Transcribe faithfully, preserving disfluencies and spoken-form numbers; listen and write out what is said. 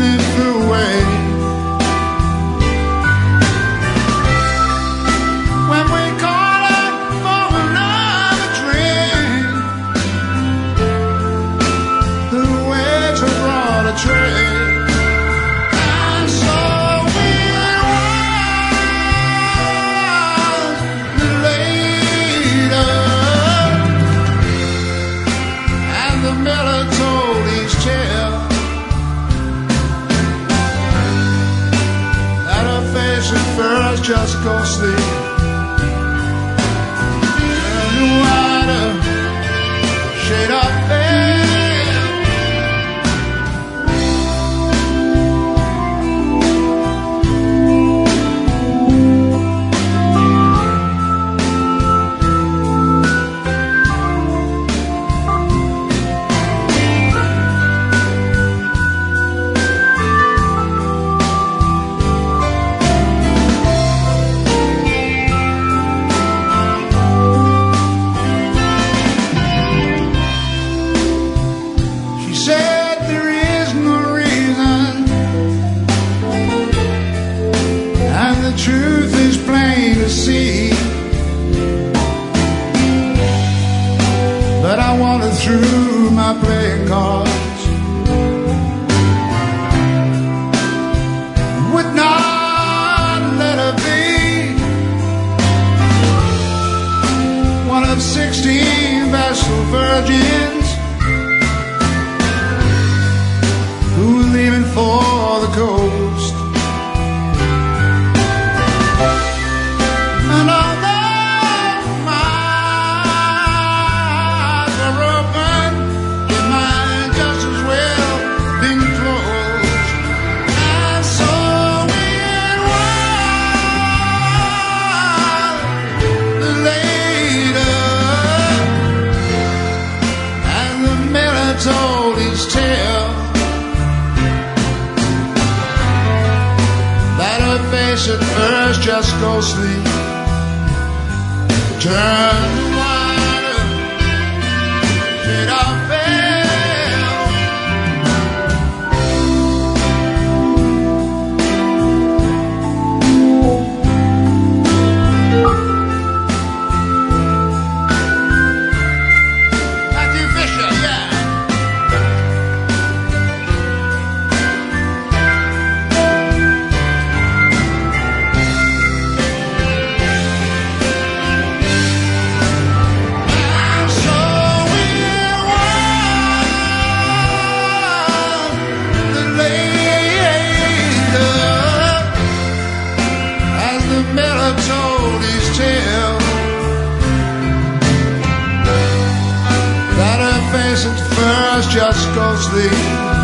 it flew away. When we called up for another drink, the waiter brought a tray. And so it was later, and the miller told his tale that her face at first just ghostly turned whiter, shade of pale. Truth is plain to see, but I wandered through my playing cards, would not let her be one of sixteen vassal virgins who were leaving for the coast. Told his tale that her face at first just ghostly turned whiter, shade of told his tale that her face at first just ghostly